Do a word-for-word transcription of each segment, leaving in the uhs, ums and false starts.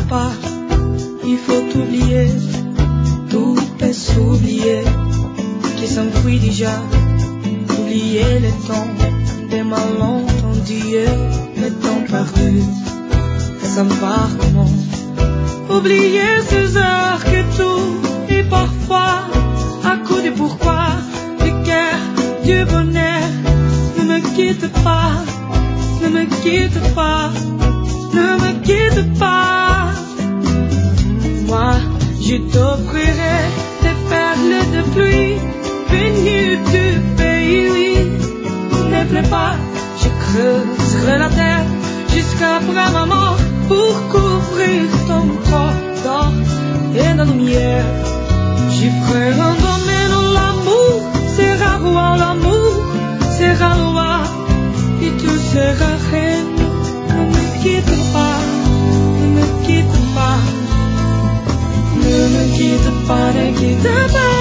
pas, il faut oublier, tout peut s'oublier, qui s'enfuit déjà, oublier le temps des malentendus, le temps perdu, et savoir comment, oublier ces heures que tout est parfois, à coup de pourquoi, du cœur, du bonheur, ne me quitte pas, ne me quitte pas, ne me quitte pas. Moi, je t'offrirai des perles de pluie venues du pays, oui. Ne pleure pas, je creuserai la terre jusqu'après ma mort pour couvrir ton corps d'or et de lumière. J'y ferai un domaine où l'amour sera roi, l'amour sera loi et tout sera reine. Ne me quitte pas, ne me quitte pas, ne me quitte pas, ne quitte pas.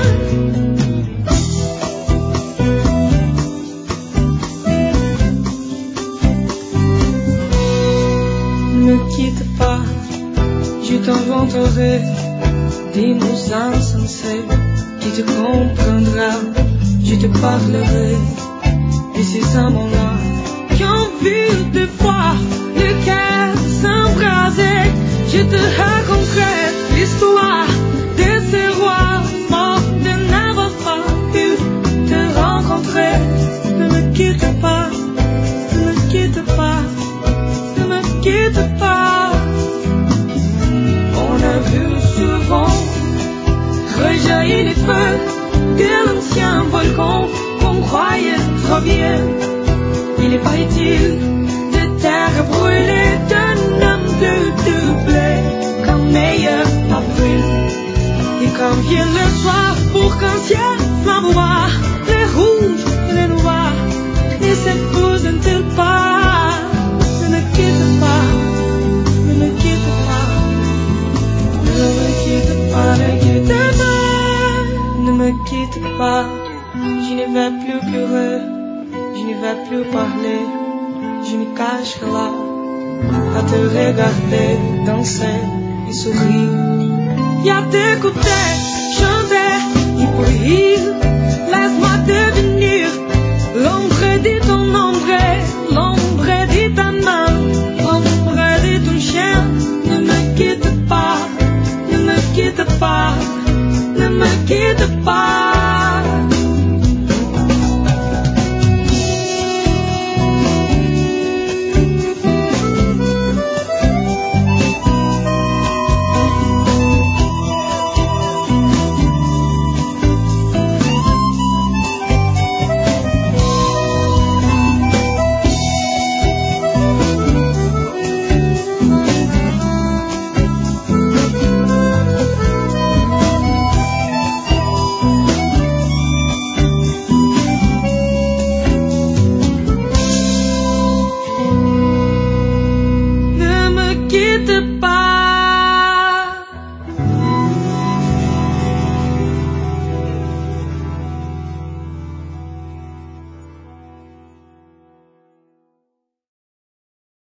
Ne me quitte pas, je t'inventerai des mots insensés qui te comprendra, je te parlerai de ces amants-là qui ont vu de voir le cœur s'embraser. Je te raconterai l'histoire de ces rois morts de n'avoir pas pu te rencontrer. Ne me quitte pas, ne me quitte pas, ne me quitte pas. On a vu souvent rejaillir les feux de l'ancien volcan qu'on croyait trop bien. Il n'est pas utile de terre brûlée, d'un homme de doublé, comme meilleur pas brûle. Et quand vient le soir pour qu'un ciel flamboie, les rouges et les noirs ne s'épousent-ils pas? Ne me quitte pas, ne me quitte pas, ne me quitte pas, ne quitte pas, ne me quitte pas. Je ne vais plus pleurer, je ne vais plus parler, je me cacherai là, à te regarder, danser et sourire. Et à t'écouter, chanter et rire, laisse-moi te